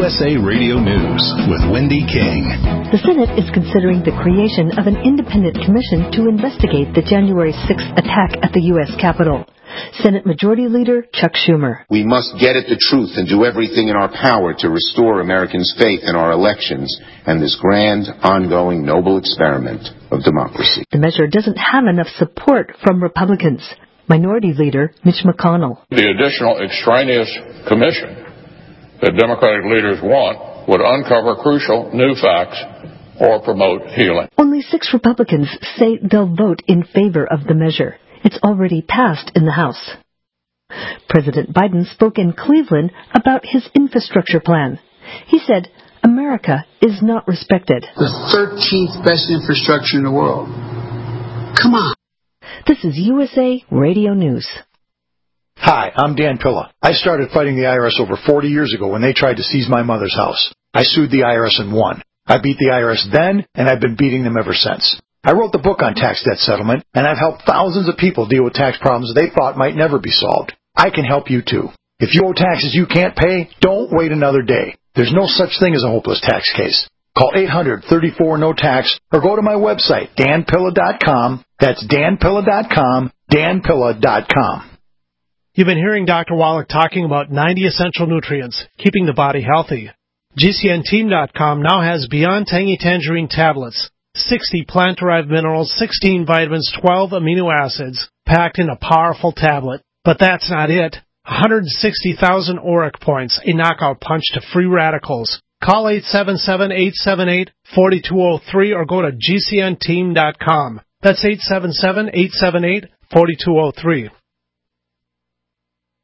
USA Radio News with Wendy King. The Senate is considering the creation of an independent commission to investigate the January 6th attack at the U.S. Capitol. Senate Majority Leader Chuck Schumer. We must get at the truth and do everything in our power to restore Americans' faith in our elections and this grand, ongoing, noble experiment of democracy. The measure doesn't have enough support from Republicans. Minority Leader Mitch McConnell. The additional extraneous commission that Democratic leaders want would uncover crucial new facts or promote healing. Only 6 Republicans say they'll vote in favor of the measure. It's already passed in the House. President Biden spoke in Cleveland about his infrastructure plan. He said, America is not respected. The 13th best infrastructure in the world. Come on. This is USA Radio News. Hi, I'm Dan Pilla. I started fighting the IRS over 40 years ago when they tried to seize my mother's house. I sued the IRS and won. I beat the IRS then, and I've been beating them ever since. I wrote the book on tax debt settlement, and I've helped thousands of people deal with tax problems they thought might never be solved. I can help you too. If you owe taxes you can't pay, don't wait another day. There's no such thing as a hopeless tax case. Call 800-34-NO-TAX or go to my website, danpilla.com. That's danpilla.com, danpilla.com. You've been hearing Dr. Wallach talking about 90 essential nutrients, keeping the body healthy. GCNteam.com now has Beyond Tangy Tangerine tablets, 60 plant-derived minerals, 16 vitamins, 12 amino acids, packed in a powerful tablet. But that's not it. 160,000 ORAC points, a knockout punch to free radicals. Call 877-878-4203 or go to GCNteam.com. That's 877-878-4203.